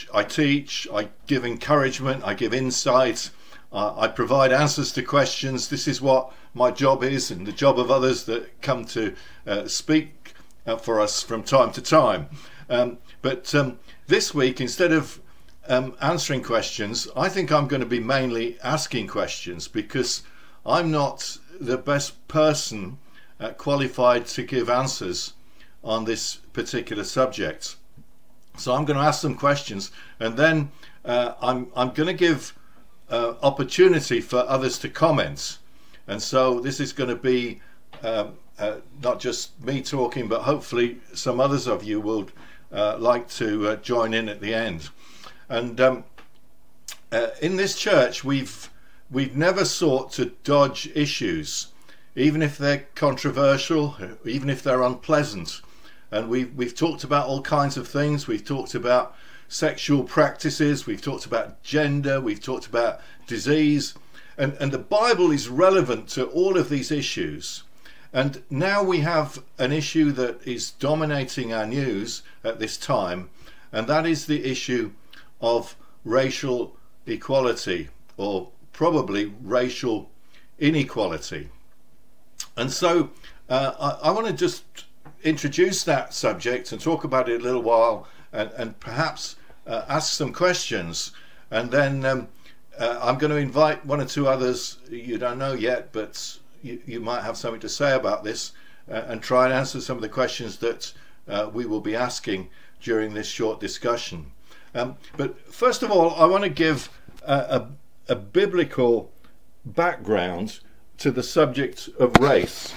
I teach, I give encouragement, I give insight, I provide answers to questions. This is what my job is, and the job of others that come to speak for us from time to time. But this week, instead of answering questions, I think I'm going to be mainly asking questions, because I'm not the best person qualified to give answers on this particular subject. So I'm going to ask some questions, and then I'm going to give opportunity for others to comment. And so this is going to be not just me talking, but hopefully some others of you will like to join in at the end. And in this church, we've never sought to dodge issues, even if they're controversial, even if they're unpleasant. And we've talked about all kinds of things. We've talked about sexual practices, we've talked about gender, we've talked about disease, and the Bible is relevant to all of these issues. And now we have an issue that is dominating our news at this time, and that is the issue of racial equality, or probably racial inequality. And so I want to just introduce that subject and talk about it a little while, and perhaps ask some questions, and then I'm going to invite one or two others you don't know yet, but you might have something to say about this, and try and answer some of the questions that we will be asking during this short discussion. But first of all, I want to give a biblical background to the subject of race.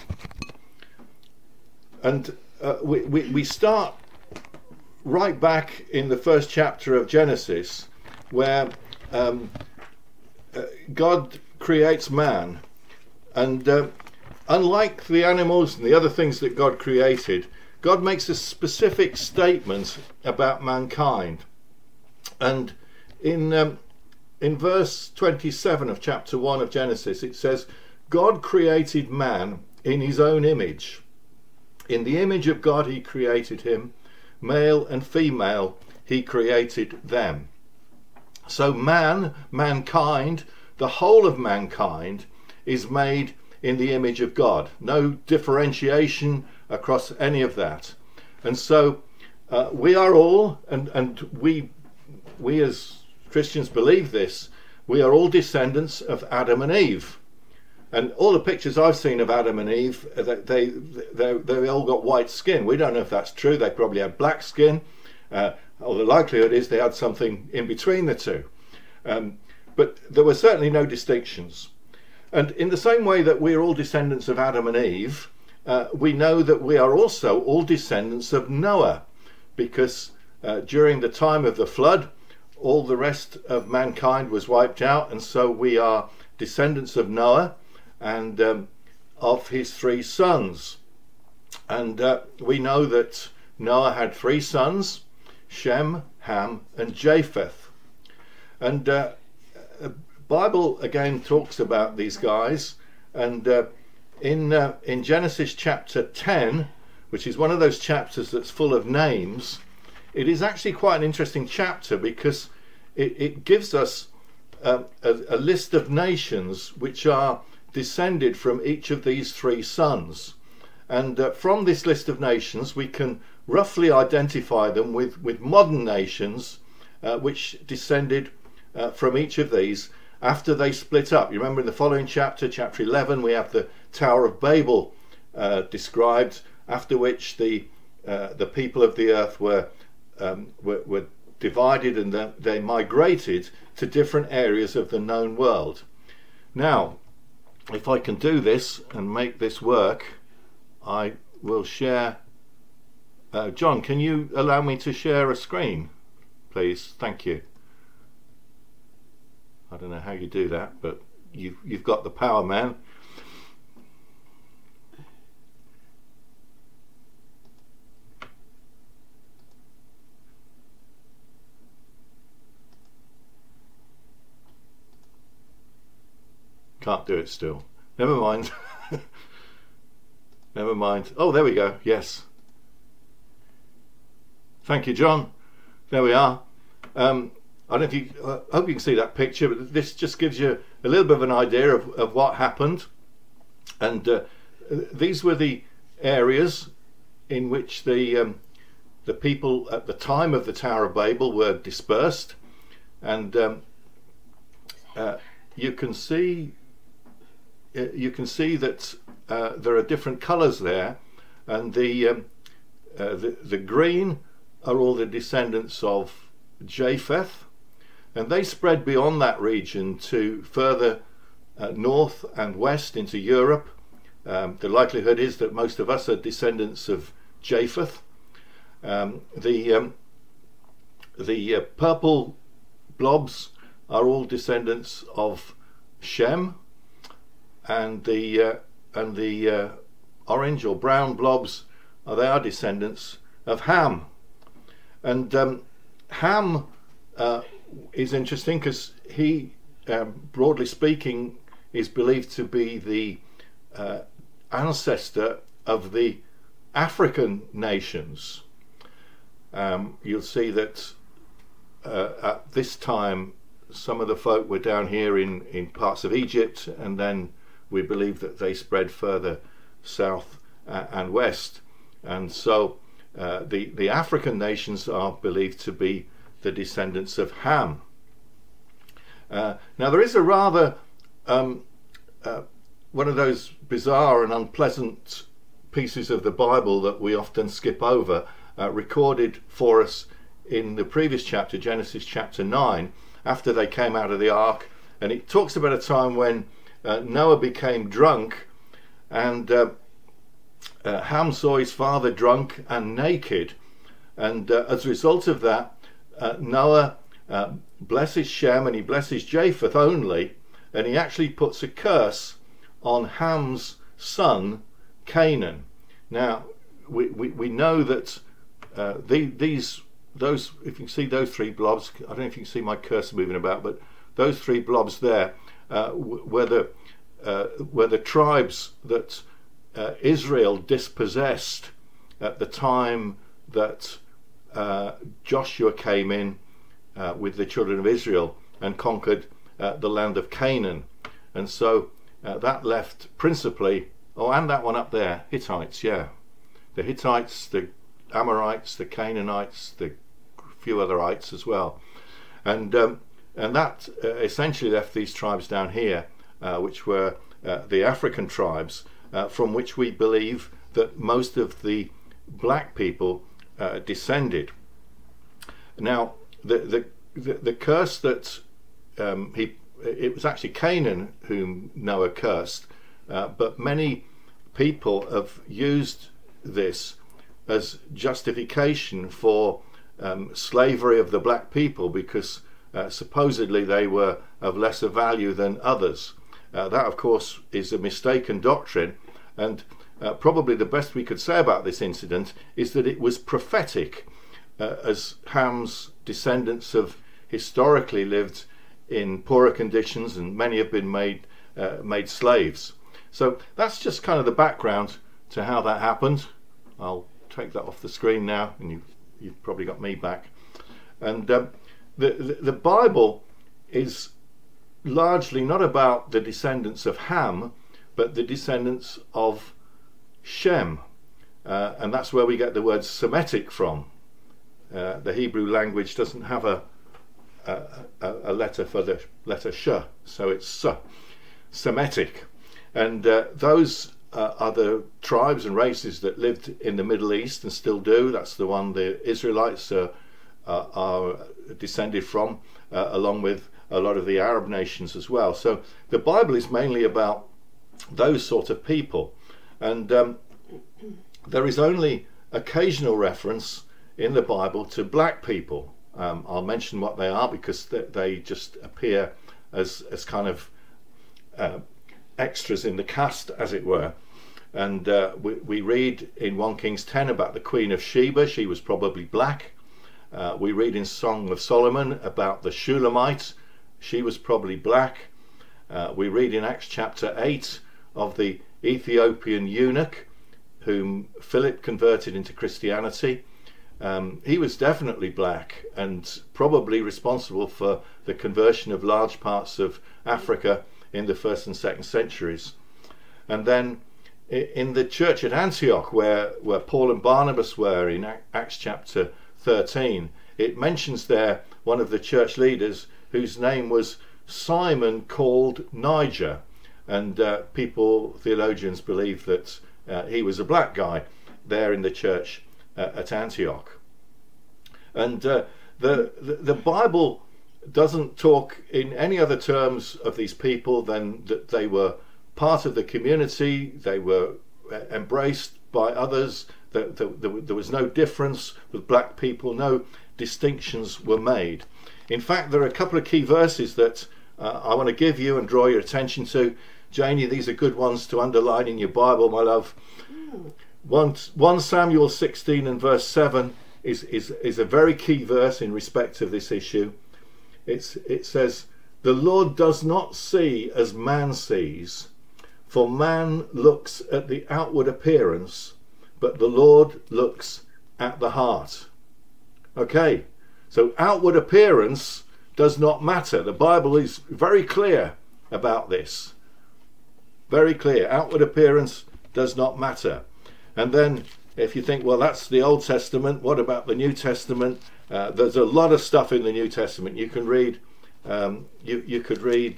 And we start right back in the first chapter of Genesis, where God creates man. And unlike the animals and the other things that God created, God makes a specific statement about mankind. And in verse 27 of chapter 1 of Genesis, it says, God created man in his own image. In the image of God he created him, male and female he created them. So mankind, the whole of mankind, is made in the image of God. No differentiation across any of that. And so we are all, and we as Christians believe this, we are all descendants of Adam and Eve. And all the pictures I've seen of Adam and Eve, they all got white skin. We don't know if that's true. They probably had black skin, or the likelihood is they had something in between the two. But there were certainly no distinctions. And in the same way that we are all descendants of Adam and Eve, we know that we are also all descendants of Noah, because during the time of the flood, all the rest of mankind was wiped out, and so we are descendants of Noah and of his three sons. And we know that Noah had three sons, Shem, Ham and Japheth. And the Bible again talks about these guys, and in Genesis chapter 10, which is one of those chapters that's full of names, it is actually quite an interesting chapter, because it gives us a list of nations which are descended from each of these three sons. And from this list of nations we can roughly identify them with modern nations which descended from each of these after they split up. You remember in the following chapter, chapter 11, we have the Tower of Babel described, after which the people of the earth were divided, and they migrated to different areas of the known world. Now, if I can do this and make this work, I will share. John, can you allow me to share a screen, please? Thank you. I don't know how you do that, but you've got the power, man. Can't do it still. Never mind. Never mind. Oh, there we go. Yes. Thank you, John. There we are. I don't know if you, I hope you can see that picture, but this just gives you a little bit of an idea of what happened. And these were the areas in which the people at the time of the Tower of Babel were dispersed, and you can see that there are different colours there, and the green are all the descendants of Japheth, and they spread beyond that region to further north and west into Europe. The likelihood is that most of us are descendants of Japheth. The purple blobs are all descendants of Shem, and the orange or brown blobs are descendants of Ham. And Ham is interesting because he, broadly speaking, is believed to be the ancestor of the African nations. You'll see that at this time some of the folk were down here in parts of Egypt, and then we believe that they spread further south and west, and so the African nations are believed to be the descendants of Ham. Now there is a rather one of those bizarre and unpleasant pieces of the Bible that we often skip over, recorded for us in the previous chapter, Genesis chapter 9, after they came out of the ark, and it talks about a time when Noah became drunk, and Ham saw his father drunk and naked, and as a result of that, Noah blesses Shem and he blesses Japheth only, and he actually puts a curse on Ham's son Canaan. Now we know that those, if you can see those three blobs, I don't know if you can see my cursor moving about, but those three blobs there were the tribes that Israel dispossessed at the time that Joshua came in with the children of Israel and conquered the land of Canaan. And so that left principally, and that one up there, Hittites, yeah. The Hittites, the Amorites, the Canaanites, the few other ites as well. And that essentially left these tribes down here, which were the African tribes, from which we believe that most of the black people descended. Now, the curse that it was actually Canaan whom Noah cursed, but many people have used this as justification for slavery of the black people, because supposedly they were of lesser value than others. That, of course, is a mistaken doctrine, and probably the best we could say about this incident is that it was prophetic, as Ham's descendants have historically lived in poorer conditions, and many have been made slaves. So that's just kind of the background to how that happened. I'll take that off the screen now, and you've probably got me back. And the Bible is largely not about the descendants of Ham, but the descendants of Shem, and that's where we get the word Semitic from. The Hebrew language doesn't have a letter for the letter sh, so it's Semitic, and those are the tribes and races that lived in the Middle East and still do. That's the one the Israelites are descended from, along with a lot of the Arab nations as well. So the Bible is mainly about those sort of people, and there is only occasional reference in the Bible to black people. I'll mention what they are because they just appear as kind of extras in the cast, as it were. And we read in 1 Kings 10 about the Queen of Sheba. She was probably black. We read in Song of Solomon about the Shulamite. She was probably black. We read in Acts chapter 8 of the Ethiopian eunuch whom Philip converted into Christianity. He was definitely black and probably responsible for the conversion of large parts of Africa in the 1st and 2nd centuries. And then in the church at Antioch, where Paul and Barnabas were in Acts chapter 13, it mentions there one of the church leaders whose name was Simon called Niger. And theologians believe that he was a black guy there in the church at Antioch. And the Bible doesn't talk in any other terms of these people than that they were part of the community, they were embraced by others, that there was no difference with black people, no distinctions were made. In fact, there are a couple of key verses that I want to give you and draw your attention to. Janie, these are good ones to underline in your Bible, my love. 1 Samuel 16 and verse 7 is a very key verse in respect of this issue. It says, "The Lord does not see as man sees, for man looks at the outward appearance, but the Lord looks at the heart." Okay, so outward appearance does not matter. The Bible is very clear about this. Very clear. Outward appearance does not matter. And then if you think, well, that's the Old Testament, what about the New Testament? There's a lot of stuff in the New Testament. You can read, you could read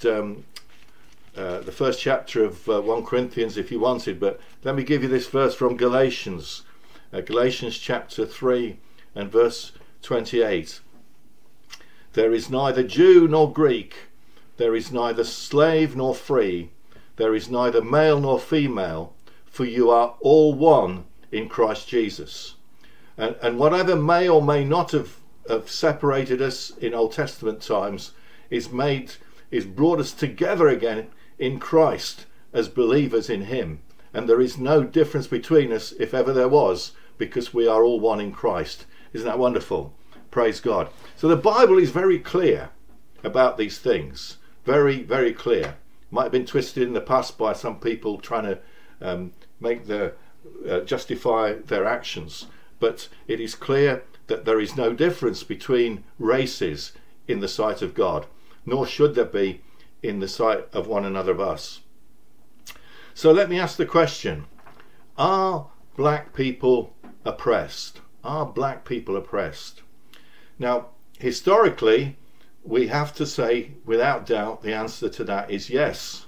the first chapter of 1 Corinthians if you wanted, but let me give you this verse from Galatians. Galatians chapter 3 and verse 28. "There is neither Jew nor Greek, there is neither slave nor free, there is neither male nor female, for you are all one in Christ Jesus." And whatever may or may not have separated us in Old Testament times is brought us together again in Christ as believers in him. And there is no difference between us, if ever there was, because we are all one in Christ. Isn't that wonderful? Praise God. So the Bible is very clear about these things. Very, very clear. Might have been twisted in the past by some people trying to justify their actions. But it is clear that there is no difference between races in the sight of God, nor should there be in the sight of one another of us. So let me ask the question, are black people oppressed? Are black people oppressed? Now, historically, we have to say, without doubt, the answer to that is yes.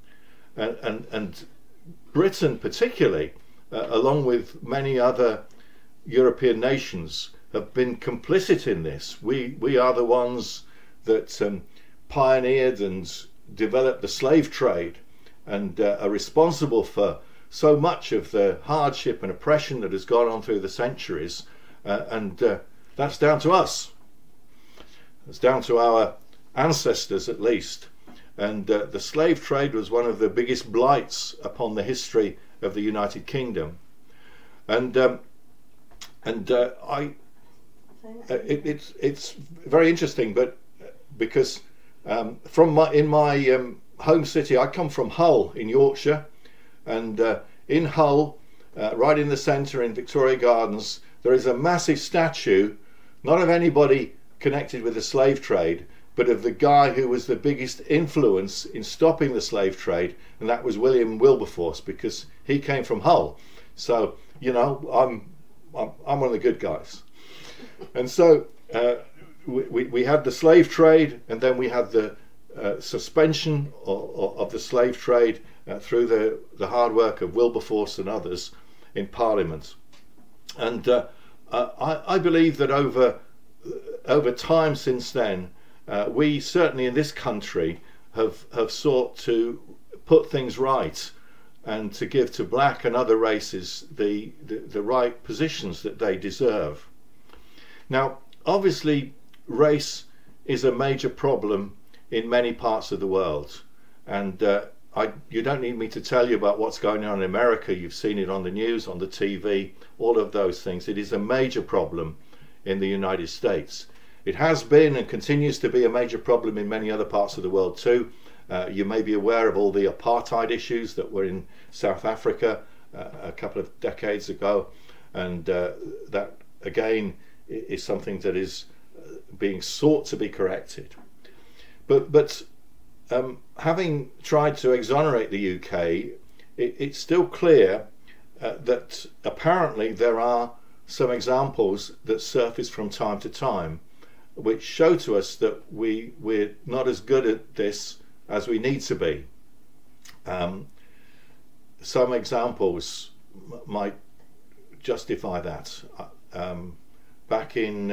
And Britain particularly, along with many other European nations, have been complicit in this. We are the ones that pioneered and developed the slave trade and are responsible for so much of the hardship and oppression that has gone on through the centuries, and that's down to us. It's down to our ancestors at least. And the slave trade was one of the biggest blights upon the history of the United Kingdom. It's very interesting, but because in my home city, I come from Hull in Yorkshire, and in Hull, right in the centre in Victoria Gardens, there is a massive statue, not of anybody connected with the slave trade, but of the guy who was the biggest influence in stopping the slave trade, and that was William Wilberforce, because he came from Hull. So, you know, I'm one of the good guys. And so we had the slave trade, and then we had the suspension of the slave trade through the hard work of Wilberforce and others in Parliament. And I believe that over time since then, we certainly in this country have sought to put things right and to give to black and other races the right positions that they deserve. Now, obviously, race is a major problem in many parts of the world, and you don't need me to tell you about what's going on in America. You've seen it on the news, on the TV, all of those things. It is a major problem in the United States. It has been and continues to be a major problem in many other parts of the world too. You may be aware of all the apartheid issues that were in South Africa a couple of decades ago, and that again is something that is being sought to be corrected. But having tried to exonerate the UK, it's still clear that apparently there are some examples that surface from time to time which show to us that we're not as good at this as we need to be. Some examples might justify that. Back in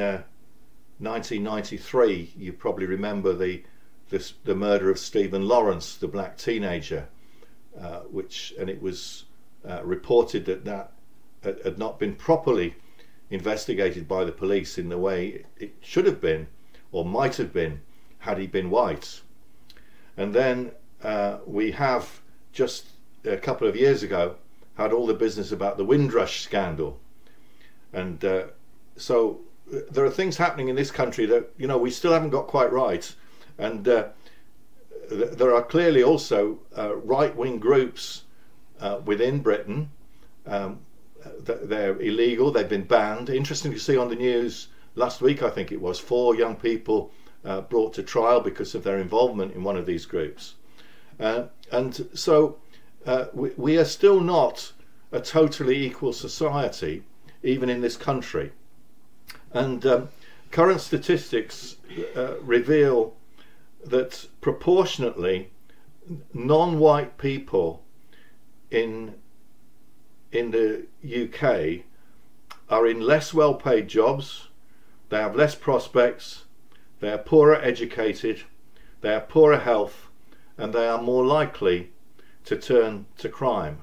1993, you probably remember the murder of Stephen Lawrence, the black teenager, and it was reported that had not been properly investigated by the police in the way it should have been or might have been had he been white. And then we have just a couple of years ago had all the business about the Windrush scandal, and so there are things happening in this country that we still haven't got quite right, and there are clearly also right-wing groups within Britain. They're illegal, they've been banned. Interesting to see on the news last week, I think it was, 4 young people brought to trial because of their involvement in one of these groups. And so we are still not a totally equal society, even in this country. And current statistics reveal that proportionately non-white people in the UK are in less well-paid jobs, they have less prospects, they are poorer educated, they have poorer health, and they are more likely to turn to crime.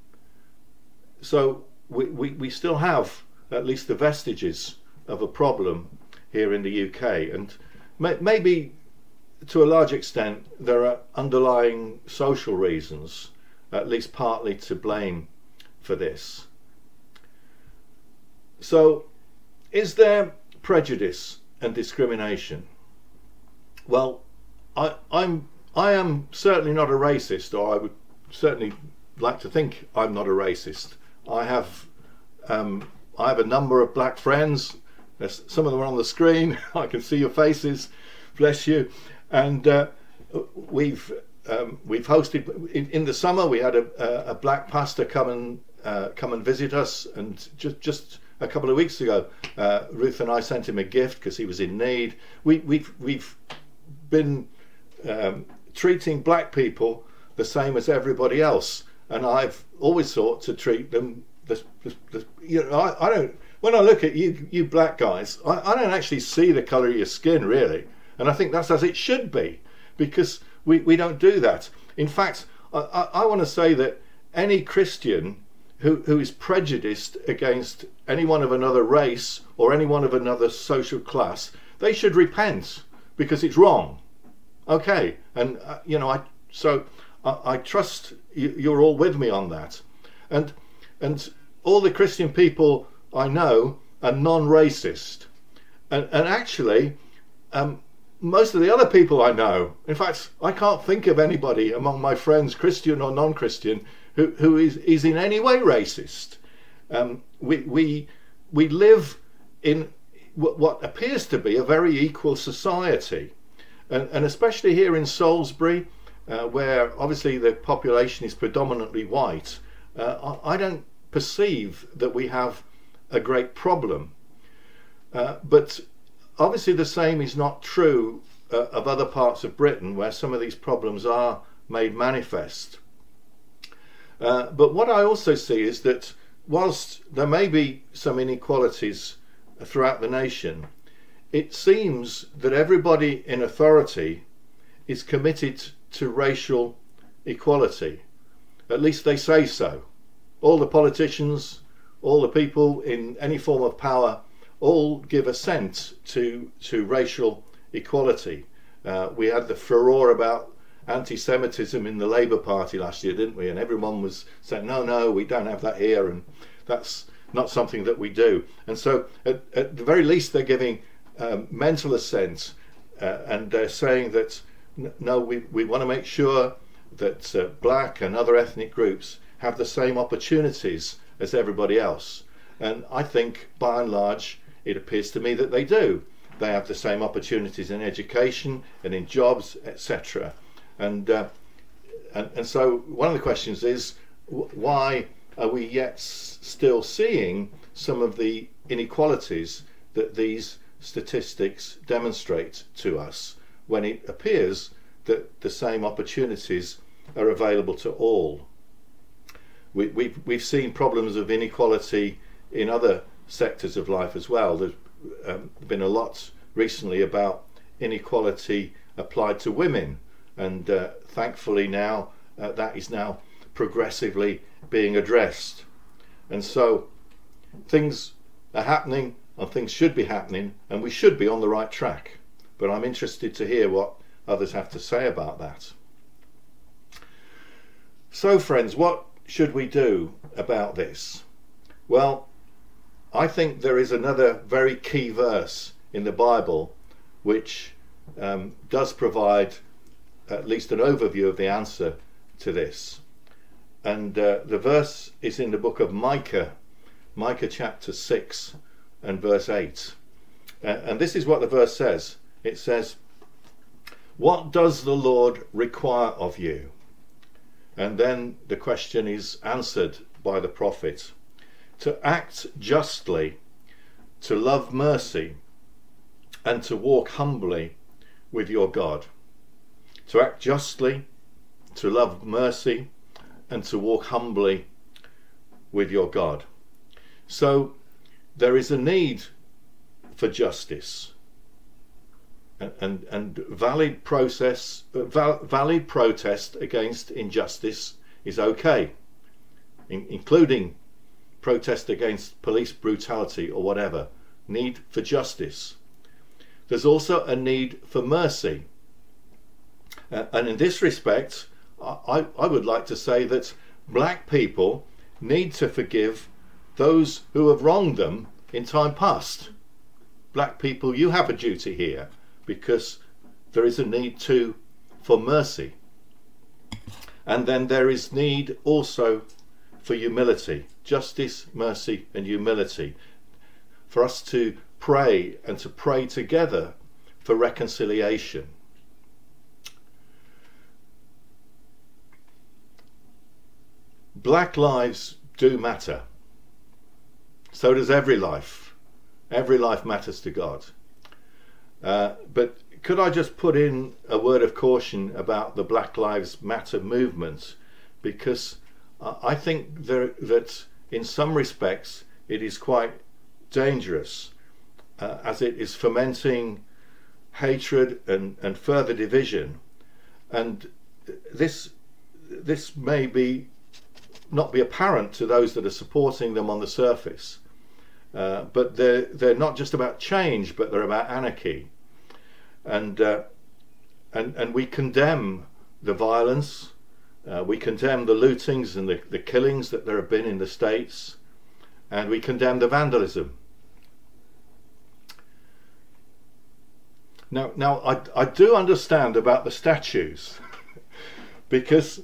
So we still have at least the vestiges of a problem here in the UK, and maybe to a large extent there are underlying social reasons, at least partly to blame for this. So is there prejudice and discrimination? Well, I am certainly not a racist, or I would certainly like to think I'm not a racist. I have a number of black friends. Some of them are on the screen. I can see your faces, bless you. And we've hosted in the summer. We had a black pastor come and visit us, and just a couple of weeks ago, Ruth and I sent him a gift because he was in need. We've been treating black people the same as everybody else, and I've always sought to treat them. I don't. When I look at you black guys, I don't actually see the colour of your skin really, and I think that's as it should be, because we don't do that. In fact, I want to say that any Christian who is prejudiced against anyone of another race or anyone of another social class, they should repent, because it's wrong. Okay, and I trust you're all with me on that, and all the Christian people I know are non-racist, and actually most of the other people I know, in fact I can't think of anybody among my friends, Christian or non-Christian, who is in any way racist. We live in what appears to be a very equal society, and especially here in Salisbury, where obviously the population is predominantly white, I don't perceive that we have a great problem. But obviously the same is not true of other parts of Britain, where some of these problems are made manifest. But what I also see is that whilst there may be some inequalities throughout the nation, it seems that everybody in authority is committed to racial equality. At least they say so. All the politicians, all the people in any form of power, all give assent to racial equality. We had the furore about anti-Semitism in the Labour Party last year, didn't we? And everyone was saying, no, we don't have that here, and that's not something that we do. And so at the very least they're giving mental assent, and they're saying that no, we want to make sure that black and other ethnic groups have the same opportunities as everybody else. And I think by and large it appears to me that they do. They have the same opportunities in education and in jobs, etc. And so one of the questions is, why are we yet still seeing some of the inequalities that these statistics demonstrate to us, when it appears that the same opportunities are available to all? We've seen problems of inequality in other sectors of life as well. There's been a lot recently about inequality applied to women, and thankfully now that is now progressively being addressed. And so things are happening, and things should be happening, and we should be on the right track. But I'm interested to hear what others have to say about that. So friends, what should we do about this? Well, I think there is another very key verse in the Bible which does provide at least an overview of the answer to this. And the verse is in the book of Micah chapter 6 and verse 8. And this is what the verse says. It says, "What does the Lord require of you?" And then the question is answered by the prophet: "To act justly, to love mercy, and to walk humbly with your God." To act justly, to love mercy, and to walk humbly with your God. So there is a need for justice, and valid protest against injustice is okay, including protest against police brutality or whatever. Need for justice. There's also a need for mercy, and in this respect I would like to say that black people need to forgive those who have wronged them in time past. Black people, you have a duty here, because there is a need for mercy. And then there is need also for humility, justice, mercy and humility, for us to pray and to pray together for reconciliation. Black lives do matter. So does every life. Every life matters to God. But could I just put in a word of caution about the Black Lives Matter movement? Because I think that in some respects it is quite dangerous, as it is fomenting hatred and further division. And this may not be apparent to those that are supporting them on the surface, but they're not just about change, but they're about anarchy. And we condemn the violence, we condemn the lootings and the killings that there have been in the States, and we condemn the vandalism. Now I do understand about the statues, because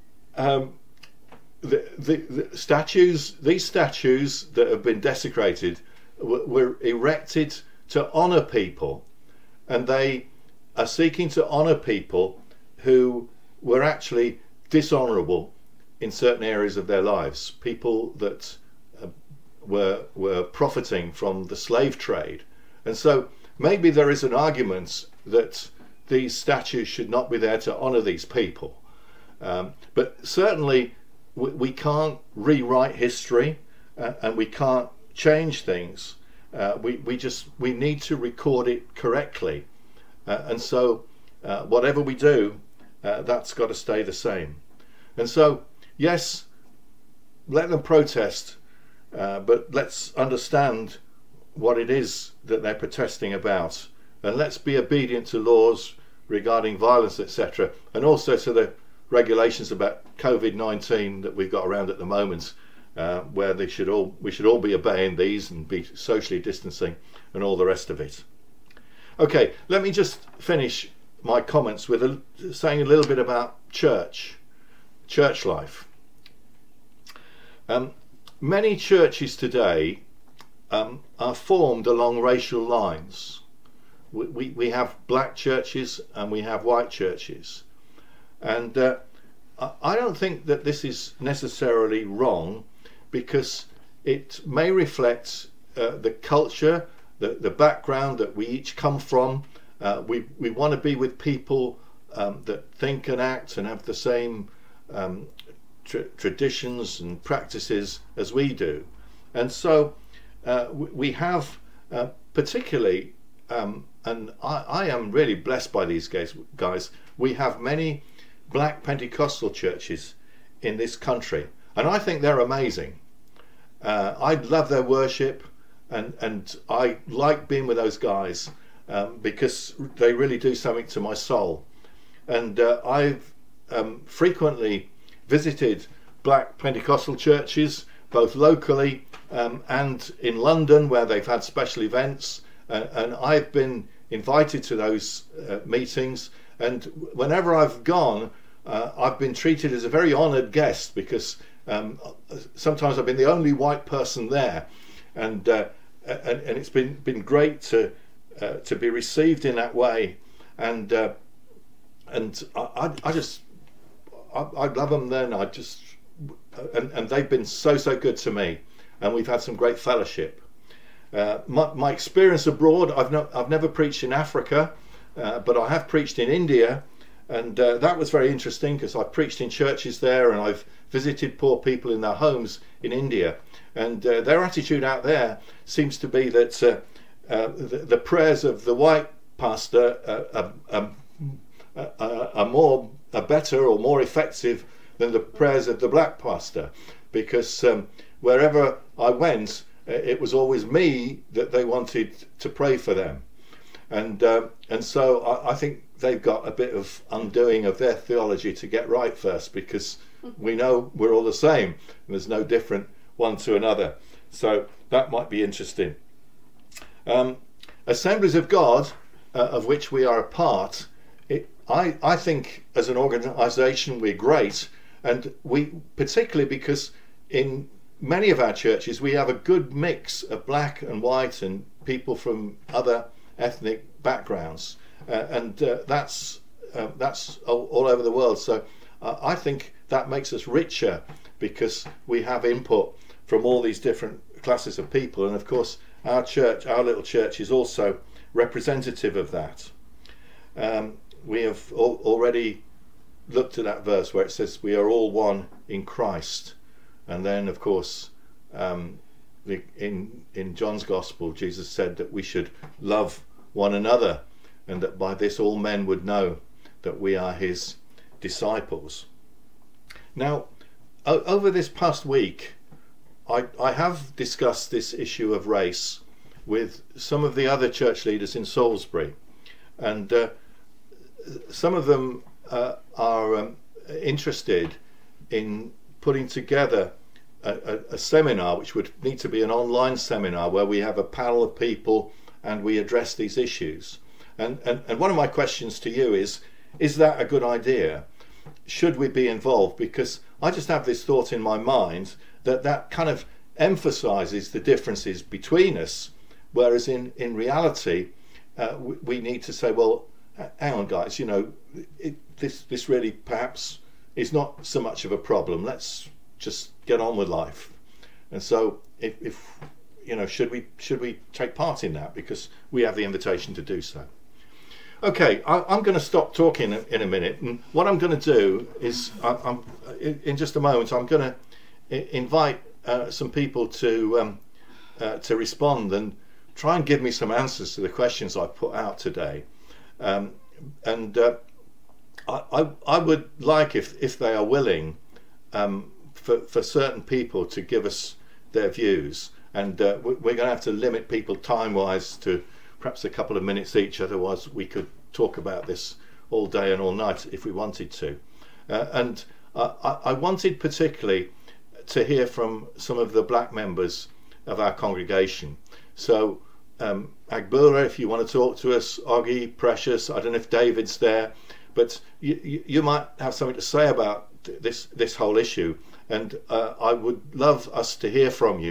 the statues, these statues that have been desecrated, were erected to honour people, and they are seeking to honour people who were actually dishonourable in certain areas of their lives, people that were profiting from the slave trade. And so maybe there is an argument that these statues should not be there to honour these people, but certainly we can't rewrite history, and we can't change things. We need to record it correctly, and so whatever we do, that's got to stay the same. And so yes, let them protest, but let's understand what it is that they're protesting about, and let's be obedient to laws regarding violence, etc., and also to the regulations about COVID-19 that we've got around at the moment, where we should all be obeying these and be socially distancing and all the rest of it. Okay, let me just finish my comments with saying a little bit about church life. Many churches today are formed along racial lines. We have black churches and we have white churches, and I don't think that this is necessarily wrong, because it may reflect the culture, the background that we each come from. We want to be with people that think and act and have the same traditions and practices as we do, and so we have particularly, and I am really blessed by these guys. We have many black Pentecostal churches in this country, and I think they're amazing. I love their worship, and I like being with those guys because they really do something to my soul. And I've frequently visited black Pentecostal churches, both locally and in London, where they've had special events, and I've been invited to those meetings, and whenever I've gone, I've been treated as a very honoured guest, because sometimes I've been the only white person there, and it's been great to be received in that way, and I love them. Then and they've been so good to me, and we've had some great fellowship. My experience abroad, I've never preached in Africa, but I have preached in India, and that was very interesting, because I preached in churches there, and I've visited poor people in their homes in India, and their attitude out there seems to be that the prayers of the white pastor are better or more effective than the prayers of the black pastor, because wherever I went, it was always me that they wanted to pray for them, and so I think they've got a bit of undoing of their theology to get right first, because we know we're all the same and there's no different one to another. So that might be interesting. Assemblies of God, of which we are a part, I think as an organisation we're great, and we particularly because in many of our churches we have a good mix of black and white and people from other ethnic backgrounds, and that's all over the world. So I think that makes us richer, because we have input from all these different classes of people, and of course our church, our little church, is also representative of that. We have already looked at that verse where it says we are all one in Christ, and then of course in John's Gospel Jesus said that we should love one another, and that by this all men would know that we are his disciples. Now, over this past week, I have discussed this issue of race with some of the other church leaders in Salisbury, and some of them are interested in putting together a seminar, which would need to be an online seminar, where we have a panel of people and we address these issues. And one of my questions to you is that a good idea? Should we be involved? Because I just have this thought in my mind that kind of emphasizes the differences between us, whereas in reality we need to say, well, hang on guys, this really perhaps is not so much of a problem. Let's just get on with life. And so if should we take part in that, because we have the invitation to do so. Okay, I'm going to stop talking in a minute, and what I'm going to do is in just a moment I'm going to invite some people to respond and try and give me some answers to the questions I put out today, and I would like, if they are willing, for certain people to give us their views, and we're going to have to limit people time-wise to perhaps a couple of minutes each, otherwise we could talk about this all day and all night if we wanted to. And I wanted particularly to hear from some of the black members of our congregation. So Agbura, if you want to talk to us, Oggy, Precious, I don't know if David's there, but you might have something to say about this whole issue, and I would love us to hear from you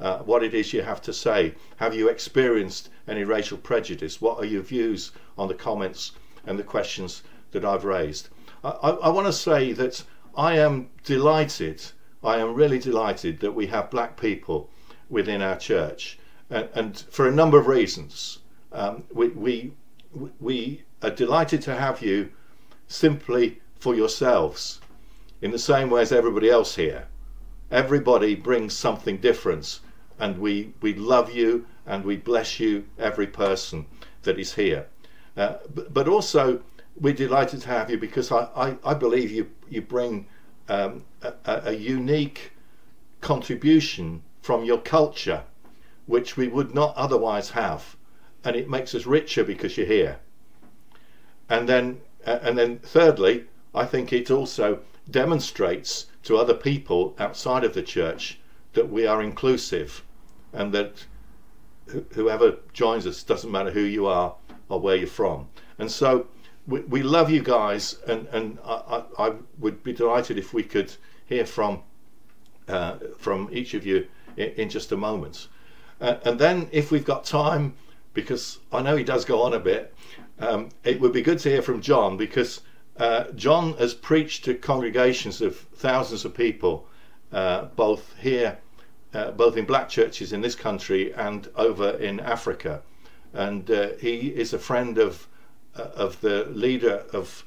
what it is you have to say. Have you experienced any racial prejudice? What are your views on the comments and the questions that I've raised? I want to say that I am delighted, I am really delighted that we have black people within our church, and for a number of reasons. We are delighted to have you simply for yourselves, in the same way as everybody else here. Everybody brings something different, and we love you and we bless you, every person that is here. But also we're delighted to have you because I believe you bring a unique contribution from your culture, which we would not otherwise have, and it makes us richer because you're here. And then thirdly, I think it also demonstrates to other people outside of the church that we are inclusive, and that whoever joins us, doesn't matter who you are or where you're from. And so we love you guys, and I would be delighted if we could hear from each of you in just a moment. And then if we've got time, because I know he does go on a bit, it would be good to hear from John, because John has preached to congregations of thousands of people, both here, both in black churches in this country and over in Africa. And he is a friend of the leader of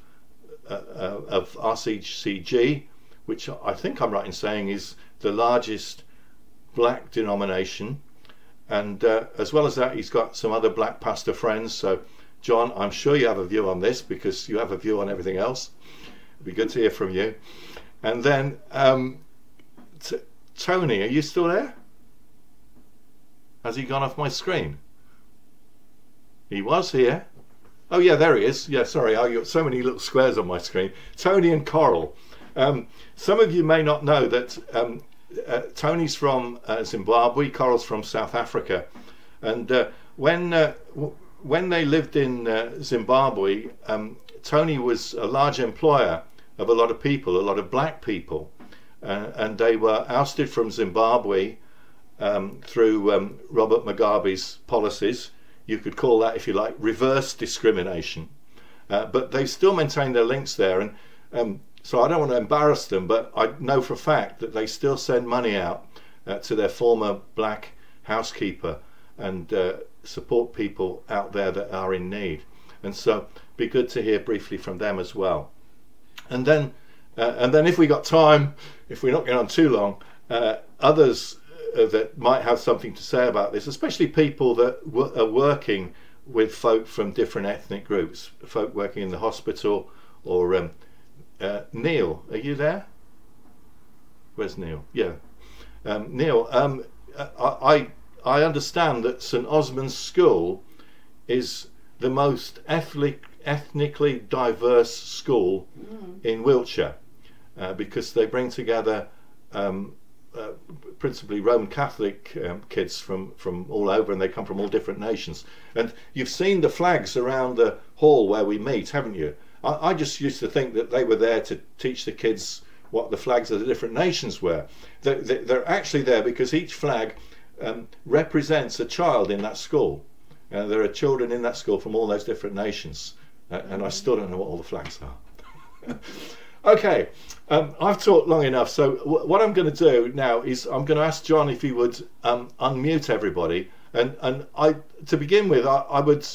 RCCG, which I think I'm right in saying is the largest black denomination. And as well as that, he's got some other black pastor friends. So John, I'm sure you have a view on this, because you have a view on everything else. It'd be good to hear from you. And then Tony, are you still there? Has he gone off my screen? He was here. Oh yeah, there he is. Yeah, sorry, I got so many little squares on my screen. Tony and Coral. Some of you may not know that Tony's from Zimbabwe, Coral's from South Africa, and when they lived in Zimbabwe, Tony was a large employer of a lot of people, a lot of black people, and they were ousted from Zimbabwe through Robert Mugabe's policies. You could call that, if you like, reverse discrimination, but they still maintain their links there, and so I don't want to embarrass them, but I know for a fact that they still send money out to their former black housekeeper and support people out there that are in need. And so be good to hear briefly from them as well. And then if we got time, if we're not going on too long, others that might have something to say about this, especially people that are working with folk from different ethnic groups, folk working in the hospital, or Neil, are you there? Where's Neil? Yeah, Neil. I understand that St Osmond's School is the most ethnically diverse school in Wiltshire, because they bring together principally Roman Catholic kids from all over, and they come from all different nations. And you've seen the flags around the hall where we meet, haven't you? I just used to think that they were there to teach the kids what the flags of the different nations were. They're actually there because each flag represents a child in that school. There are children in that school from all those different nations, and I still don't know what all the flags are. Okay, I've talked long enough, so what I'm going to do now is I'm going to ask John if he would unmute everybody, and I, to begin with, I would